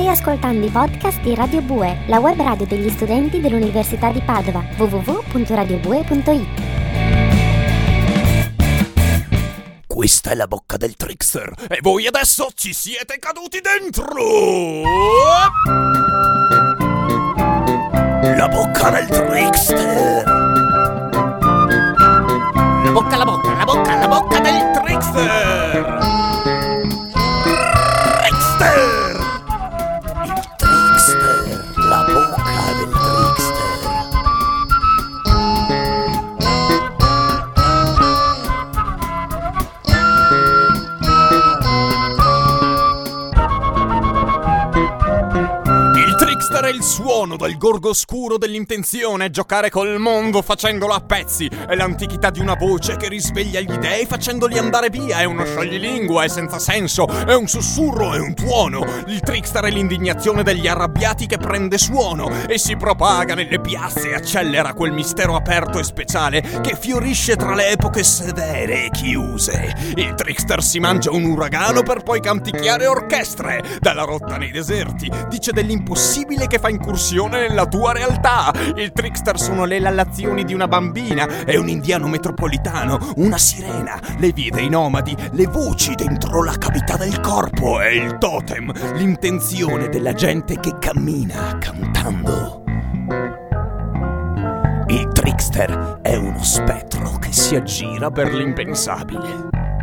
Stai ascoltando i podcast di Radio Bue, la web radio degli studenti dell'Università di Padova, www.radiobue.it. Questa è la bocca del trickster e voi adesso ci siete caduti dentro! La bocca del trickster! La bocca del trickster! Trickster! Il trickster! La bocca del trickster! È il suono del gorgo oscuro dell'intenzione, giocare col mondo facendolo a pezzi. È l'antichità di una voce che risveglia gli dei facendoli andare via. È uno scioglilingua, è senza senso, è un sussurro, è un tuono. Il trickster è l'indignazione degli arrabbiati che prende suono e si propaga nelle piazze e accelera quel mistero aperto e speciale che fiorisce tra le epoche severe e chiuse. Il trickster si mangia un uragano per poi canticchiare orchestre dalla rotta nei deserti. Dice dell'impossibile che fa incursione nella tua realtà. Il trickster sono le lallazioni di una bambina, è un indiano metropolitano, una sirena, le vie dei nomadi, le voci dentro la cavità del corpo, è il totem, l'intenzione della gente che cammina cantando. Il trickster è uno spettro che si aggira per l'impensabile.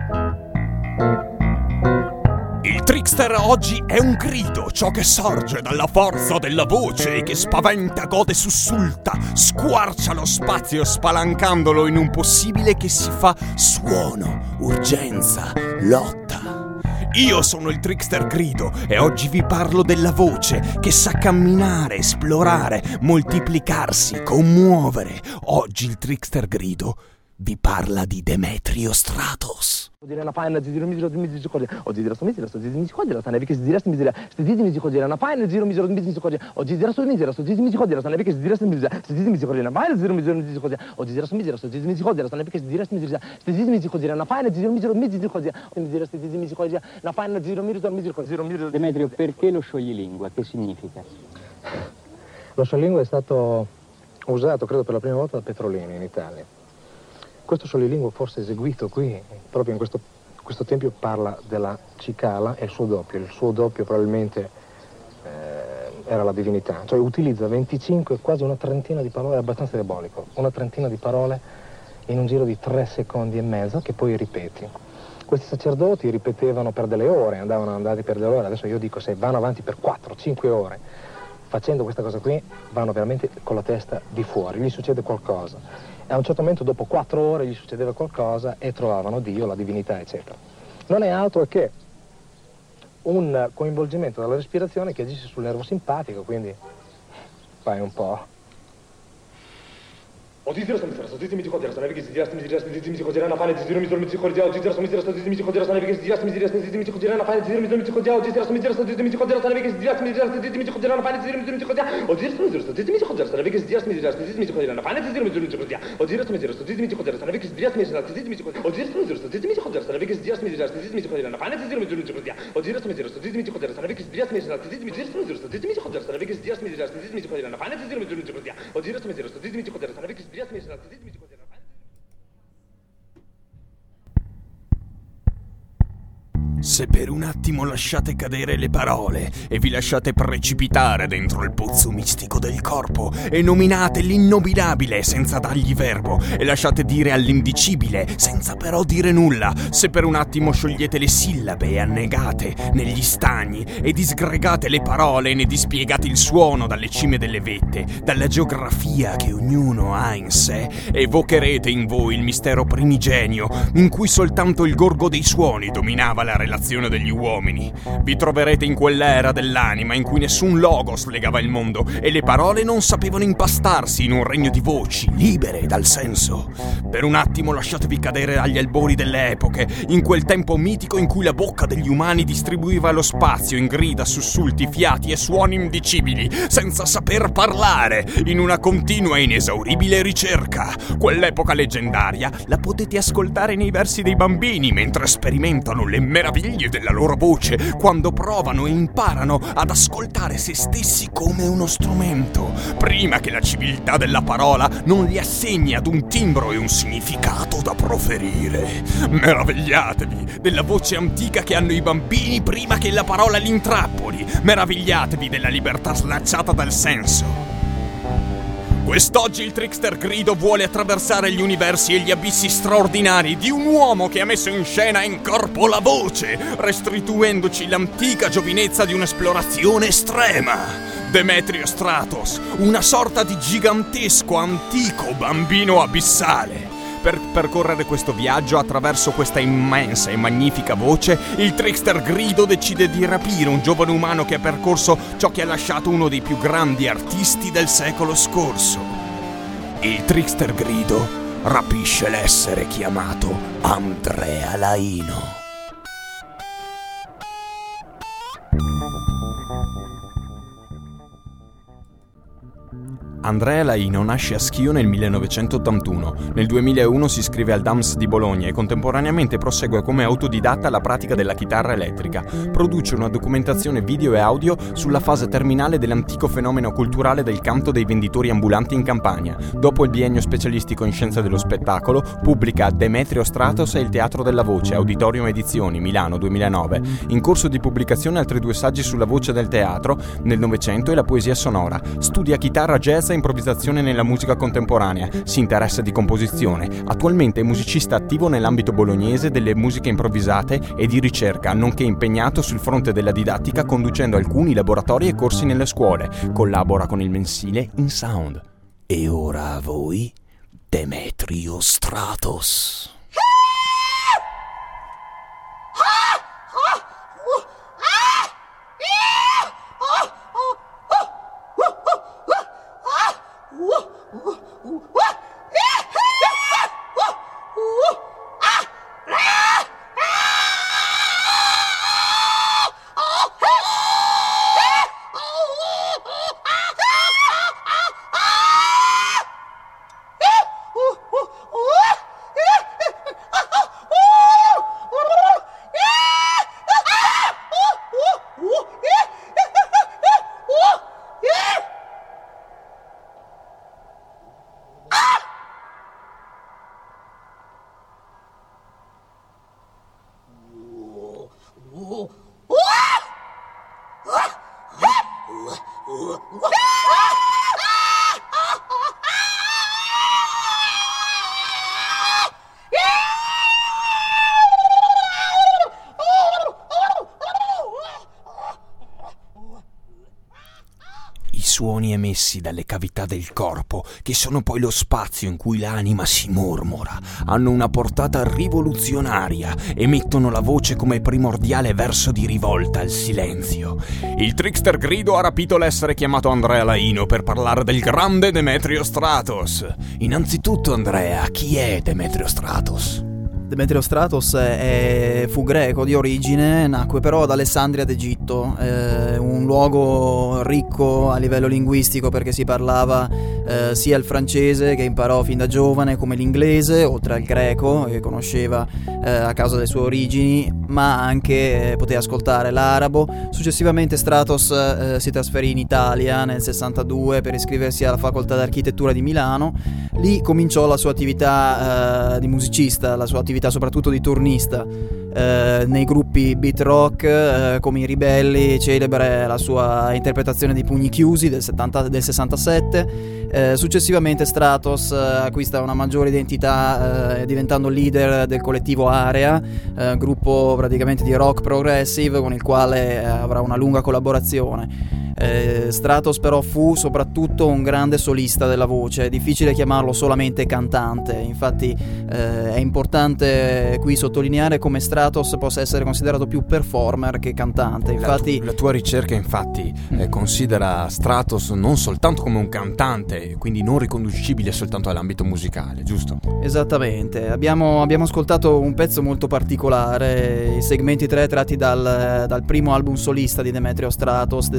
Il trickster oggi è un grido, ciò che sorge dalla forza della voce e che spaventa, gode, sussulta, squarcia lo spazio spalancandolo in un possibile che si fa suono, urgenza, lotta. Io sono il trickster grido e oggi vi parlo della voce che sa camminare, esplorare, moltiplicarsi, commuovere. Oggi il trickster grido vi parla di Demetrio Stratos. Na fajna zero mizero mizi chodzi. Od zero mizero mizi chodzi. Na wieki zero mizero. Stidi mizi chodzi. Na fajna zero mizero mizi chodzi. Od zero mizero mizi chodzi. Na wieki zero mizero. Stidi mizi chodzi. Na fajna zero mizero mizi chodzi. Od zero mizero mizi chodzi. Na wieki zero mizero. Stidi mizi chodzi. Na fajna zero mizero mizi chodzi. Od zero stidi mizi chodzi. Na fajna zero mizero mizi chodzi. Demetrio, perché lo scioglilingua? Che significa? Lo scioglilingua è stato usato, credo, per la prima volta da Petrolini in Italia. Questo scioglilingua forse eseguito qui, proprio in questo tempio, parla della cicala e il suo doppio. Il suo doppio probabilmente era la divinità. Cioè utilizza 25, quasi una trentina di parole, è abbastanza diabolico. Una trentina di parole in un giro di 3 secondi e mezzo che poi ripeti. Questi sacerdoti ripetevano per delle ore, andavano andati per delle ore. Adesso io dico, se vanno avanti per 4-5 ore facendo questa cosa qui, vanno veramente con la testa di fuori, gli succede qualcosa. E a un certo momento, dopo 4 ore, gli succedeva qualcosa e trovavano Dio, la divinità, eccetera. Non è altro che un coinvolgimento della respirazione che agisce sul nervo simpatico, quindi fai un po'. Od zero mizero, stidi mizi chodzi. Na wieki zero mizero. Stidi mizi chodzi. Na fajna zero mizero mizi chodzi. Od zero mizero. Stidi mizi chodzi. Na wieki zero mizero. Stidi mizi chodzi. Na fajna zero mizero mizi chodzi. Od zero mizero. Stidi mizi chodzi. Na wieki zero mizero. Stidi mizi chodzi. Na fajna zero mizero mizi chodzi. Od zero mizero. Stidi mizi chodzi. Na wieki zero mizero. Stidi mizi chodzi. Na fajna zero mizero mizi chodzi. Od zero mizero. Stidi mizi chodzi. Na wieki zero mizero. Stidi mizi chodzi. Od zero mizero. Stidi mizi chodzi. Na wieki zero mizero. Stidi mizi chodzi. Na fajna zero mizero mizi chodzi. Od zero mizero. Stidi mizi chodzi. Na wieki zero mizero. Stidi mizi chodzi. Stidi mizi chodzi. Na wieki zero mizero. Stidi mizi chodzi. Na fajna zero mizero mizi chodzi. Od zero mizero. Stidi mizi chodzi. Na wieki zero mizero. Stidi mizi chodzi. Se per un attimo lasciate cadere le parole e vi lasciate precipitare dentro il pozzo mistico del corpo e nominate l'innominabile senza dargli verbo e lasciate dire all'indicibile senza però dire nulla, se per un attimo sciogliete le sillabe e annegate negli stagni e disgregate le parole e ne dispiegate il suono dalle cime delle vette, dalla geografia che ognuno ha in sé, evocherete in voi il mistero primigenio in cui soltanto il gorgo dei suoni dominava la relazione degli uomini. Vi troverete in quell'era dell'anima in cui nessun logos legava il mondo e le parole non sapevano impastarsi in un regno di voci libere dal senso. Per un attimo lasciatevi cadere agli albori delle epoche, in quel tempo mitico in cui la bocca degli umani distribuiva lo spazio in grida, sussulti, fiati e suoni indicibili, senza saper parlare, in una continua e inesauribile ricerca. Quell'epoca leggendaria la potete ascoltare nei versi dei bambini mentre sperimentano le meraviglie figli della loro voce quando provano e imparano ad ascoltare se stessi come uno strumento, prima che la civiltà della parola non li assegni ad un timbro e un significato da proferire. Meravigliatevi della voce antica che hanno i bambini prima che la parola li intrappoli. Meravigliatevi della libertà slacciata dal senso. Quest'oggi il trickster grido vuole attraversare gli universi e gli abissi straordinari di un uomo che ha messo in scena in corpo la voce, restituendoci l'antica giovinezza di un'esplorazione estrema. Demetrio Stratos, una sorta di gigantesco antico bambino abissale. Per percorrere questo viaggio attraverso questa immensa e magnifica voce, il trickster grido decide di rapire un giovane umano che ha percorso ciò che ha lasciato uno dei più grandi artisti del secolo scorso. Il trickster grido rapisce l'essere chiamato Andrea Laino. Andrea Laino nasce a Schio nel 1981. Nel 2001 si iscrive al DAMS di Bologna e contemporaneamente prosegue come autodidatta la pratica della chitarra elettrica. Produce una documentazione video e audio sulla fase terminale dell'antico fenomeno culturale del canto dei venditori ambulanti in Campania. Dopo il biennio specialistico in scienze dello spettacolo, pubblica Demetrio Stratos e il Teatro della Voce, Auditorium Edizioni, Milano 2009. In corso di pubblicazione altri 2 saggi sulla voce del teatro nel Novecento e la poesia sonora. Studia chitarra, jazz e improvvisazione nella musica contemporanea. Si interessa di composizione. Attualmente è musicista attivo nell'ambito bolognese delle musiche improvvisate e di ricerca, nonché impegnato sul fronte della didattica conducendo alcuni laboratori e corsi nelle scuole. Collabora con il mensile In Sound. E ora a voi Demetrio Stratos. Suoni emessi dalle cavità del corpo, che sono poi lo spazio in cui l'anima si mormora, hanno una portata rivoluzionaria, emettono la voce come primordiale verso di rivolta al silenzio. Il trickster grido ha rapito l'essere chiamato Andrea Laino per parlare del grande Demetrio Stratos. Innanzitutto, Andrea, chi è Demetrio Stratos? Demetrio Stratos fu greco di origine, nacque però ad Alessandria d'Egitto, un luogo ricco a livello linguistico perché si parlava sia il francese, che imparò fin da giovane, come l'inglese, oltre al greco che conosceva a causa delle sue origini, ma anche poteva ascoltare l'arabo. Successivamente Stratos si trasferì in Italia nel 62 per iscriversi alla facoltà d'architettura di Milano. Lì cominciò la sua attività di musicista, la sua attività soprattutto di turnista nei gruppi beat rock come i Ribelli. Celebre la sua interpretazione di Pugni Chiusi del 67. Successivamente Stratos acquista una maggiore identità diventando leader del collettivo Area, gruppo praticamente di rock progressive con il quale avrà una lunga collaborazione. Stratos però fu soprattutto un grande solista della voce, è difficile chiamarlo solamente cantante. Infatti è importante qui sottolineare come Stratos possa essere considerato più performer che cantante. Infatti la tua ricerca infatti considera Stratos non soltanto come un cantante, quindi non riconducibile soltanto all'ambito musicale, giusto? Esattamente. Abbiamo ascoltato un pezzo molto particolare, i segmenti 3 tratti dal primo album solista di Demetrio Stratos del 72,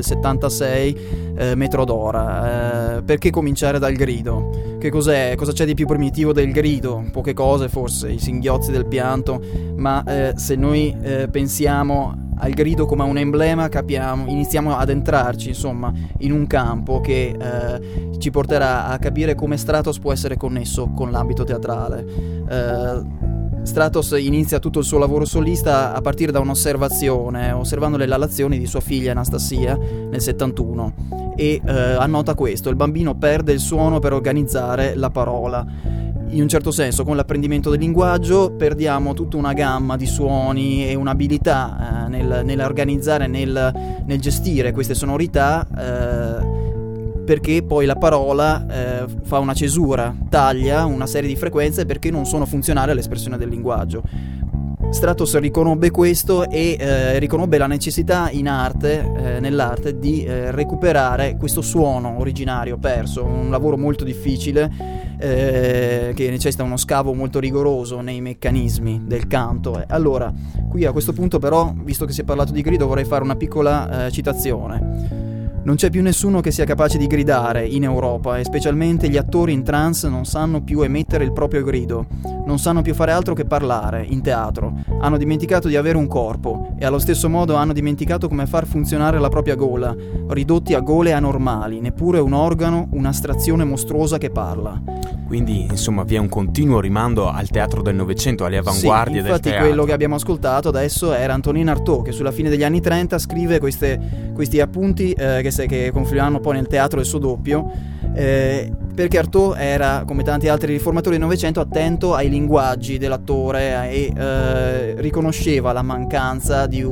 66 metro d'ora. Perché cominciare dal grido? Che cos'è? Cosa c'è di più primitivo del grido? Poche cose forse, i singhiozzi del pianto, ma se noi pensiamo al grido come a un emblema, iniziamo ad entrarci insomma in un campo che ci porterà a capire come Stratos può essere connesso con l'ambito teatrale. Stratos inizia tutto il suo lavoro solista a partire da un'osservazione, osservando le lalazioni di sua figlia Anastasia nel 71, e annota questo: il bambino perde il suono per organizzare la parola. In un certo senso, con l'apprendimento del linguaggio perdiamo tutta una gamma di suoni e un'abilità nell'organizzare, nel gestire queste sonorità, perché poi la parola fa una cesura, taglia una serie di frequenze perché non sono funzionali all'espressione del linguaggio. Stratos riconobbe questo e riconobbe la necessità in arte, nell'arte, di recuperare questo suono originario perso, un lavoro molto difficile che necessita uno scavo molto rigoroso nei meccanismi del canto. Allora, qui a questo punto però, visto che si è parlato di grido, vorrei fare una piccola citazione. Non c'è più nessuno che sia capace di gridare in Europa, e specialmente gli attori in trance non sanno più emettere il proprio grido, non sanno più fare altro che parlare in teatro, hanno dimenticato di avere un corpo e allo stesso modo hanno dimenticato come far funzionare la propria gola, ridotti a gole anormali, neppure un organo, un'astrazione mostruosa che parla. Quindi, insomma, vi è un continuo rimando al teatro del Novecento, alle avanguardie del teatro. Infatti quello che abbiamo ascoltato adesso era Antonin Artaud, che sulla fine degli anni 30 scrive questi appunti che confluiranno poi nel teatro del suo doppio, perché Artaud era, come tanti altri riformatori del Novecento, attento ai linguaggi dell'attore e riconosceva la mancanza di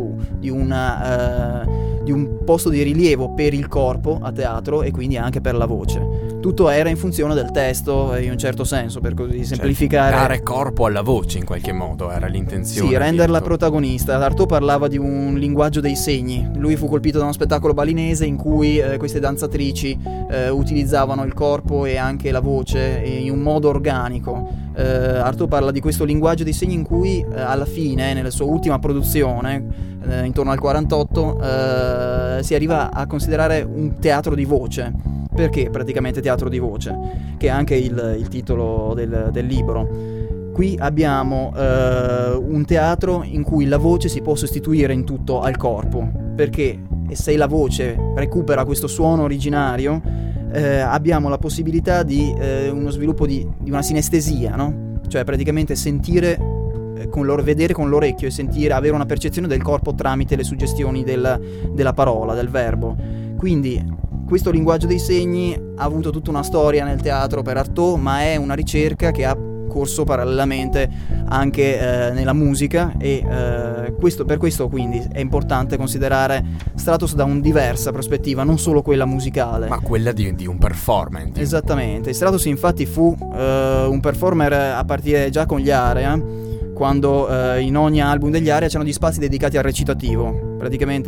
un posto di rilievo per il corpo a teatro e quindi anche per la voce. Tutto era in funzione del testo, in un certo senso, per così semplificare. Dare corpo alla voce in qualche modo era l'intenzione. Sì, renderla protagonista. Artaud parlava di un linguaggio dei segni. Lui fu colpito da uno spettacolo balinese in cui queste danzatrici utilizzavano il corpo e anche la voce in un modo organico. Artaud parla di questo linguaggio dei segni in cui alla fine, nella sua ultima produzione, intorno al 48, si arriva a considerare un teatro di voce. Perché praticamente teatro di voce? Che è anche il titolo del libro. Qui abbiamo un teatro in cui la voce si può sostituire in tutto al corpo, perché se la voce recupera questo suono originario, abbiamo la possibilità di uno sviluppo di una sinestesia, no? Cioè praticamente sentire vedere con l'orecchio e avere una percezione del corpo tramite le suggestioni della parola, del verbo. Quindi questo linguaggio dei segni ha avuto tutta una storia nel teatro per Artaud, ma è una ricerca che ha corso parallelamente anche nella musica, e per questo quindi è importante considerare Stratos da una diversa prospettiva, non solo quella musicale, ma quella di un performer. Esattamente. Stratos infatti fu un performer a partire già con gli Area, quando in ogni album degli Area c'erano gli spazi dedicati al recitativo, praticamente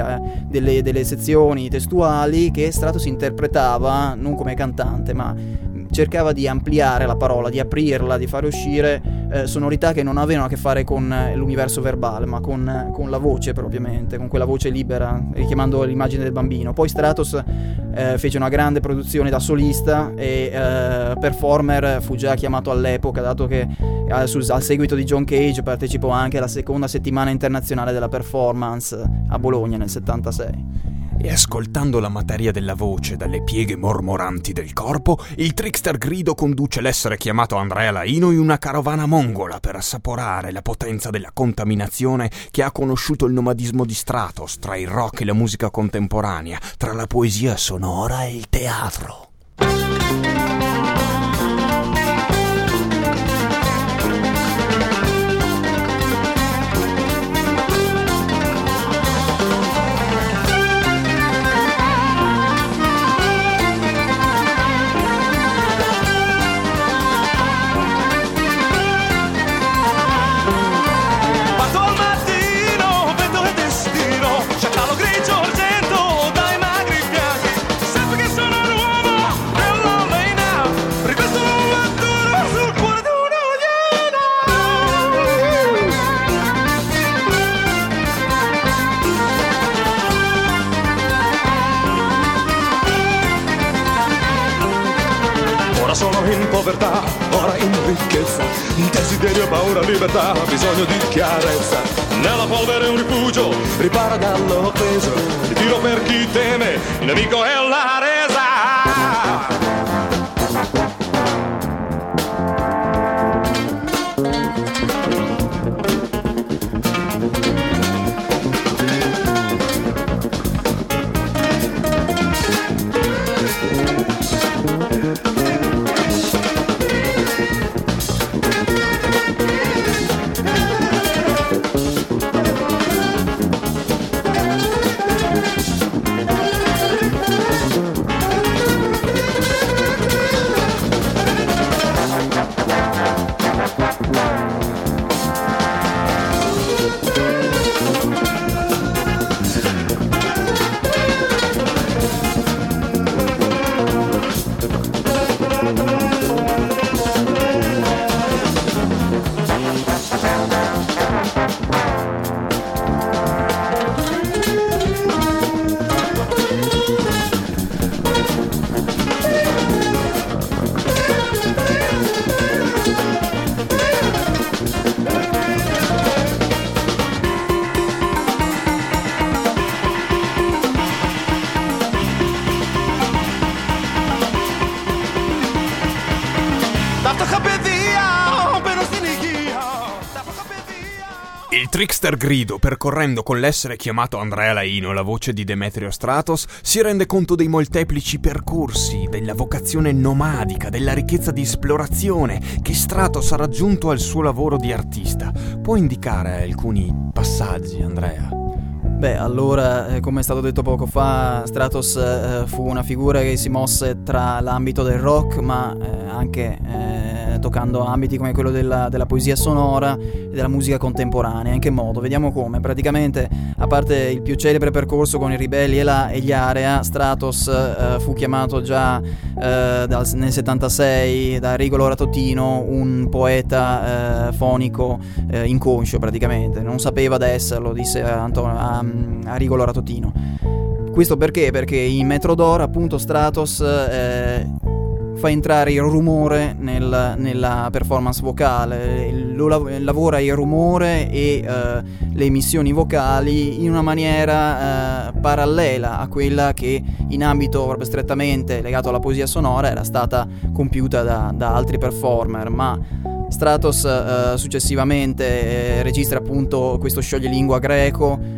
delle sezioni testuali che Stratos interpretava non come cantante, ma cercava di ampliare la parola, di aprirla, di fare uscire sonorità che non avevano a che fare con l'universo verbale, ma con la voce propriamente, con quella voce libera, richiamando l'immagine del bambino. Poi Stratos fece una grande produzione da solista e performer fu già chiamato all'epoca, dato che al seguito di John Cage partecipò anche alla seconda settimana internazionale della performance a Bologna nel 76. E ascoltando la materia della voce dalle pieghe mormoranti del corpo, il trickster grido conduce l'essere chiamato Andrea Laino in una carovana mongola per assaporare la potenza della contaminazione che ha conosciuto il nomadismo di Stratos tra il rock e la musica contemporanea, tra la poesia sonora e il teatro. Grigio argento dai magri fianchi, sempre che sono l'uomo sono in povertà, ora in ricchezza, desiderio, paura, libertà, bisogno di chiarezza. Nella polvere un rifugio, ripara dall'offesa, il tiro per chi teme, il nemico è la resa. Il trickster grido, percorrendo con l'essere chiamato Andrea Laino la voce di Demetrio Stratos, si rende conto dei molteplici percorsi, della vocazione nomadica, della ricchezza di esplorazione che Stratos ha raggiunto al suo lavoro di artista. Può indicare alcuni passaggi, Andrea? Beh, allora, come è stato detto poco fa, Stratos fu una figura che si mosse tra l'ambito del rock, ma anche toccando ambiti come quello della poesia sonora e della musica contemporanea. In che modo? Vediamo come. Praticamente, a parte il più celebre percorso con i Ribelli e gli Area, Stratos fu chiamato già nel 76 da Arrigo Loratotino, un poeta fonico inconscio praticamente. Non sapeva di esserlo, disse a Arrigo Loratotino. Questo perché? Perché in Metrodor appunto Stratos fa entrare il rumore nella performance vocale, lavora il rumore e le emissioni vocali in una maniera parallela a quella che in ambito proprio strettamente legato alla poesia sonora era stata compiuta da altri performer, ma Stratos successivamente registra appunto questo scioglilingua greco,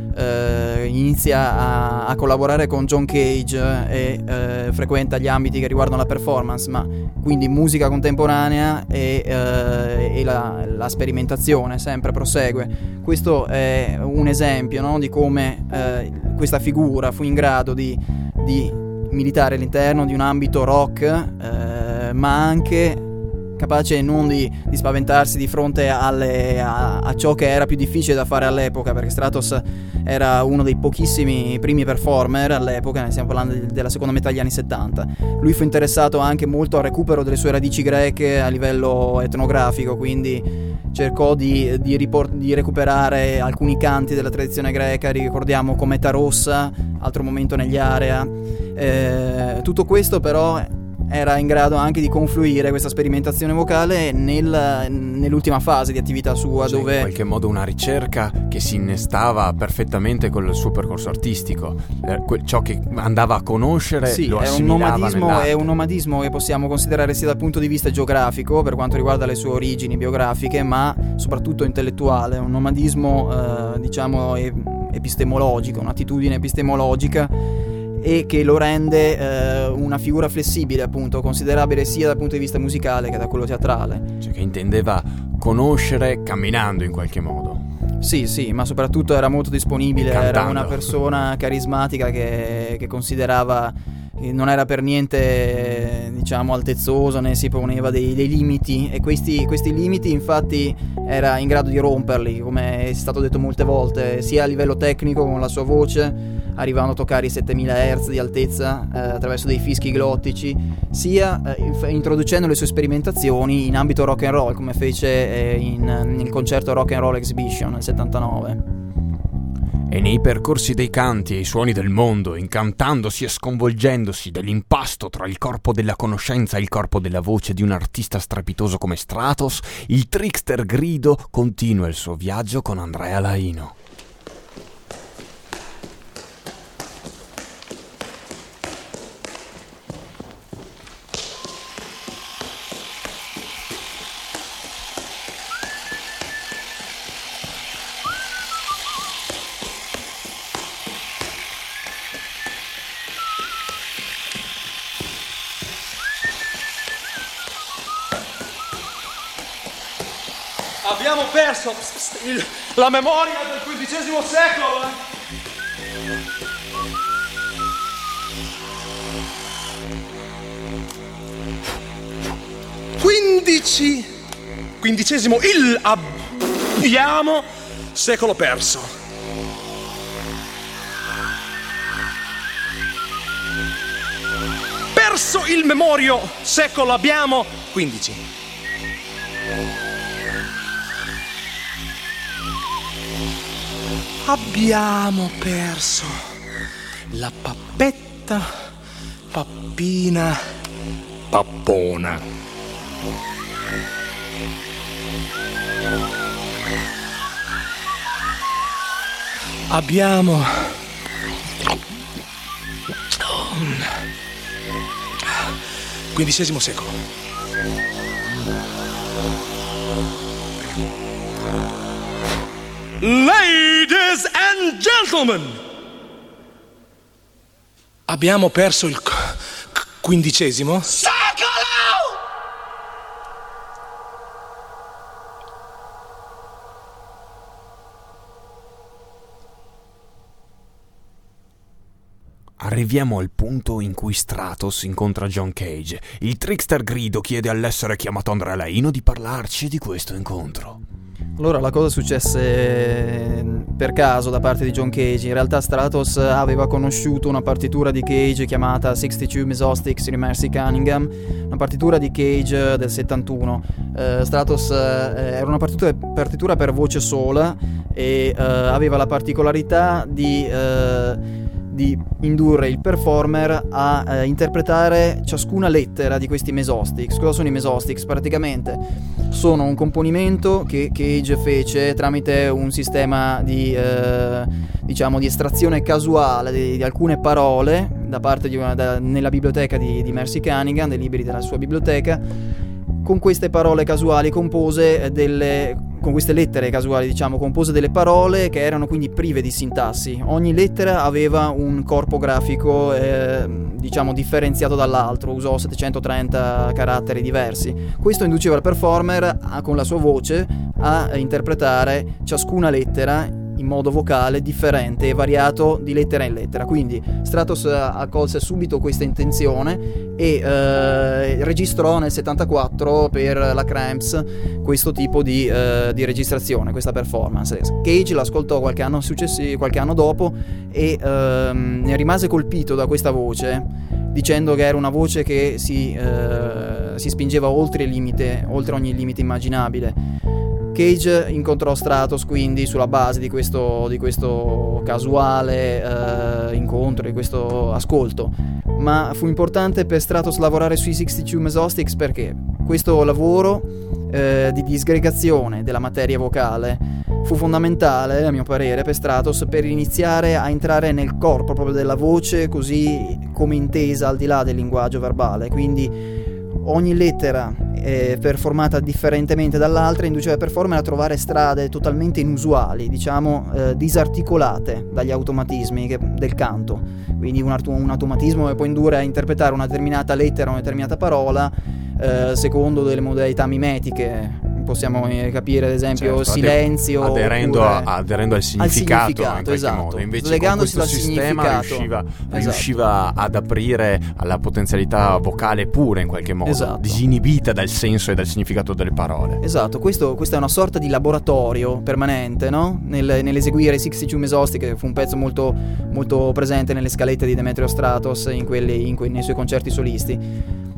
inizia a collaborare con John Cage e frequenta gli ambiti che riguardano la performance, ma quindi musica contemporanea e la sperimentazione sempre prosegue. Questo è un esempio, no, di come questa figura fu in grado di militare all'interno di un ambito rock, ma anche capace non di spaventarsi di fronte a ciò che era più difficile da fare all'epoca, perché Stratos era uno dei pochissimi primi performer all'epoca, ne stiamo parlando della seconda metà degli anni 70. Lui fu interessato anche molto al recupero delle sue radici greche a livello etnografico, quindi cercò di recuperare alcuni canti della tradizione greca. Ricordiamo Cometa Rossa, altro momento negli Area. Tutto questo però era in grado anche di confluire questa sperimentazione vocale nell'ultima fase di attività sua, cioè, dove in qualche modo una ricerca che si innestava perfettamente con il suo percorso artistico, ciò che andava a conoscere, sì, lo assimilava nell'arte. È un nomadismo che possiamo considerare sia dal punto di vista geografico, per quanto riguarda le sue origini biografiche, ma soprattutto intellettuale, un nomadismo diciamo epistemologico, un'attitudine epistemologica, e che lo rende una figura flessibile, appunto, considerabile sia dal punto di vista musicale che da quello teatrale. Cioè che intendeva conoscere camminando in qualche modo. Sì, ma soprattutto era molto disponibile, cantando. Era una persona carismatica che considerava, non era per niente diciamo altezzoso, né si poneva dei limiti, e questi limiti infatti era in grado di romperli, come è stato detto molte volte, sia a livello tecnico con la sua voce, arrivando a toccare i 7000 Hz di altezza attraverso dei fischi glottici, sia introducendo le sue sperimentazioni in ambito rock and roll, come fece nel concerto Rock and Roll Exhibition nel 79. E nei percorsi dei canti e i suoni del mondo, incantandosi e sconvolgendosi dell'impasto tra il corpo della conoscenza e il corpo della voce di un artista strepitoso come Stratos, il trickster grido continua il suo viaggio con Andrea Laino. Abbiamo perso la memoria del XV secolo. 15esimo il abbiamo secolo perso. Perso il memorio secolo abbiamo 15. Abbiamo perso la pappetta, pappina, pappona. Abbiamo XV secolo. Ladies and gentlemen, abbiamo perso il XV secolo! Arriviamo al punto in cui Stratos incontra John Cage. Il trickster grido chiede all'essere chiamato Andrea Laino di parlarci di questo incontro. Allora, la cosa successe per caso da parte di John Cage. In realtà Stratos aveva conosciuto una partitura di Cage chiamata 62 Mesostics in Mercy Cunningham, una partitura di Cage del 71. Stratos era una partitura per voce sola e aveva la particolarità di indurre il performer a interpretare ciascuna lettera di questi mesostics. Cosa sono i mesostics? Praticamente sono un componimento che Cage fece tramite un sistema di estrazione casuale di alcune parole da parte nella biblioteca di Mercy Cunningham, dei libri della sua biblioteca. Con queste parole casuali con queste lettere casuali, compose delle parole che erano quindi prive di sintassi. Ogni lettera aveva un corpo grafico, differenziato dall'altro, usò 730 caratteri diversi. Questo induceva il performer, con la sua voce, a interpretare ciascuna lettera in modo vocale differente e variato di lettera in lettera. Quindi Stratos accolse subito questa intenzione e registrò nel 74 per la Cramps questo tipo di registrazione, questa performance. Cage l'ascoltò qualche anno dopo e ne rimase colpito da questa voce, dicendo che era una voce che si spingeva oltre ogni limite immaginabile. Cage incontrò Stratos quindi sulla base di questo casuale incontro, di questo ascolto, ma fu importante per Stratos lavorare sui 62 Mesostics perché questo lavoro di disgregazione della materia vocale fu fondamentale, a mio parere, per Stratos per iniziare a entrare nel corpo proprio della voce, così come intesa al di là del linguaggio verbale. Quindi ogni lettera performata differentemente dall'altra induceva il performer a trovare strade totalmente inusuali, disarticolate dagli automatismi del canto. Quindi un automatismo che può indurre a interpretare una determinata lettera, una determinata parola secondo delle modalità mimetiche. Possiamo capire ad esempio silenzio, aderendo al significato in qualche esatto. modo. Invece Legandosi con questo sistema riusciva ad aprire alla potenzialità vocale pura in qualche modo, esatto, disinibita dal senso e dal significato delle parole. Esatto, questo è una sorta di laboratorio permanente, no? Nell'eseguire 62 Mesostics, che fu un pezzo molto, molto presente nelle scalette di Demetrio Stratos nei suoi concerti solisti.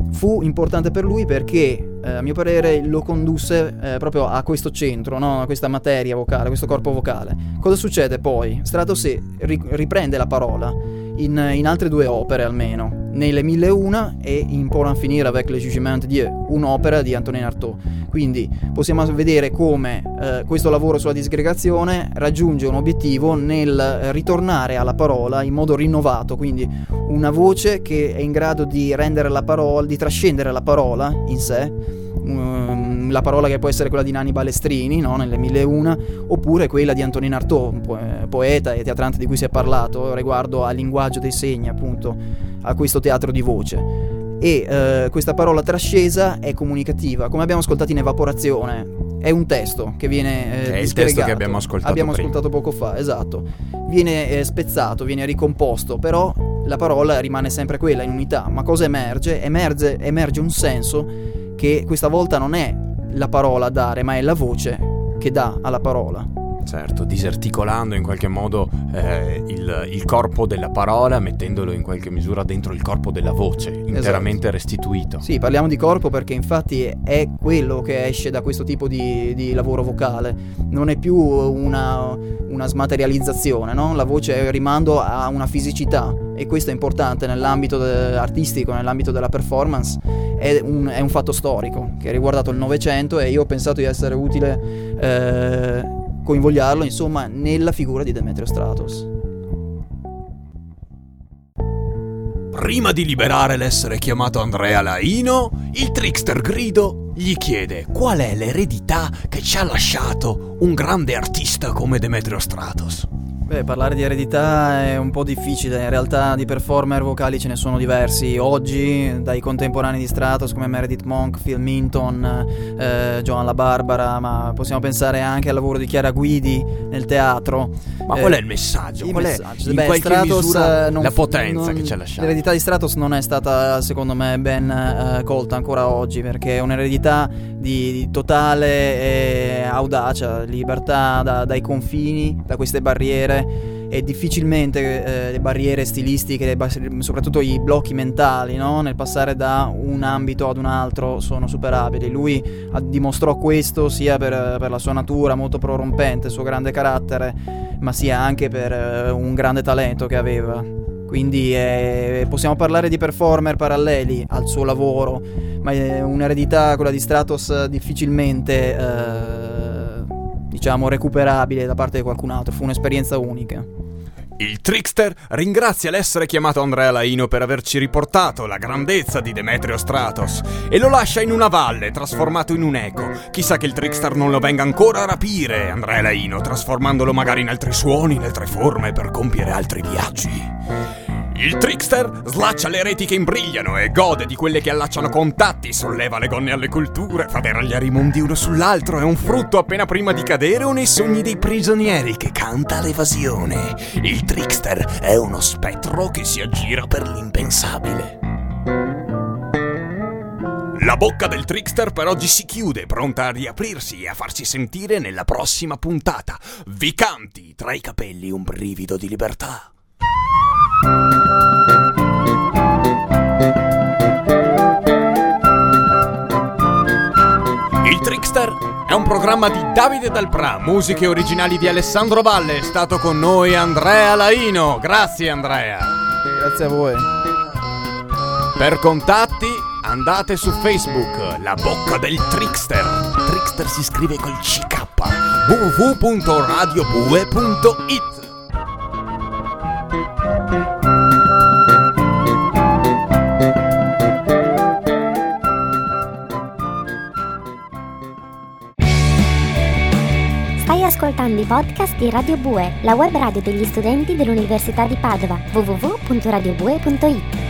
fu importante per lui perché a mio parere lo condusse proprio a questo centro, no? A questa materia vocale, a questo corpo vocale. Cosa succede poi? Stratos riprende la parola in altre 2 opere almeno, nelle 1001 e in Pour en finir avec le jugement de Dieu, un'opera di Antonin Artaud. Quindi possiamo vedere come questo lavoro sulla disgregazione raggiunge un obiettivo nel ritornare alla parola in modo rinnovato, quindi una voce che è in grado di rendere la parola, di trascendere la parola in sé, la parola che può essere quella di Nanni Balestrini, no? Nelle 1001, oppure quella di Antonin Artaud, poeta e teatrante di cui si è parlato riguardo al linguaggio dei segni, appunto, a questo teatro di voce. E questa parola trascesa è comunicativa, come abbiamo ascoltato in Evaporazione. È un testo che viene è il testo che abbiamo ascoltato poco fa, esatto. Viene spezzato, viene ricomposto, però la parola rimane sempre quella, in unità. Ma cosa emerge? Emerge un senso che questa volta non è la parola a dare, ma è la voce che dà alla parola. Certo, disarticolando in qualche modo il corpo della parola, mettendolo in qualche misura dentro il corpo della voce, interamente restituito. Sì, parliamo di corpo perché infatti è quello che esce da questo tipo di lavoro vocale. Non è più una smaterializzazione, no? La voce rimando a una fisicità, e questo è importante nell'ambito artistico, nell'ambito della performance. È un fatto storico che ha riguardato il Novecento, e io ho pensato di essere utile coinvogliarlo, insomma, nella figura di Demetrio Stratos. Prima di liberare l'essere chiamato Andrea Laino, il trickster Grido gli chiede qual è l'eredità che ci ha lasciato un grande artista come Demetrio Stratos. Beh, parlare di eredità è un po' difficile, in realtà di performer vocali ce ne sono diversi oggi, dai contemporanei di Stratos come Meredith Monk, Phil Minton, Joan La Barbara, ma possiamo pensare anche al lavoro di Chiara Guidi nel teatro. Ma qual è il messaggio? Qual è in qualche Stratos, misura la potenza che ci ha lasciato? L'eredità di Stratos non è stata, secondo me, ben colta ancora oggi, perché è un'eredità di totale audacia, libertà dai confini, da queste barriere, e difficilmente le barriere stilistiche, soprattutto i blocchi mentali, no? Nel passare da un ambito ad un altro sono superabili. Lui dimostrò questo sia per la sua natura molto prorompente, il suo grande carattere, ma sia anche per un grande talento che aveva. Quindi possiamo parlare di performer paralleli al suo lavoro, ma è un'eredità, quella di Stratos, difficilmente diciamo recuperabile da parte di qualcun altro. Fu un'esperienza unica. Il trickster ringrazia l'essere chiamato Andrea Laino per averci riportato la grandezza di Demetrio Stratos e lo lascia in una valle trasformato in un eco. Chissà che il trickster non lo venga ancora a rapire, Andrea Laino, trasformandolo magari in altri suoni, in altre forme, per compiere altri viaggi. Il trickster slaccia le reti che imbrigliano e gode di quelle che allacciano contatti, solleva le gonne alle culture, fa deragliare i mondi uno sull'altro, è un frutto appena prima di cadere o nei sogni dei prigionieri che canta l'evasione. Il trickster è uno spettro che si aggira per l'impensabile. La bocca del trickster per oggi si chiude, pronta a riaprirsi e a farsi sentire nella prossima puntata. Vi canti tra i capelli un brivido di libertà. Il Trickster è un programma di Davide Dalprà, musiche originali di Alessandro Valle. È stato con noi Andrea Laino. Grazie Andrea. Grazie a voi. Per contatti andate su Facebook, La Bocca del Trickster. Trickster si scrive col CK. www.radiobue.it. Stai ascoltando i podcast di Radio Bue, la web radio degli studenti dell'Università di Padova, www.radiobue.it.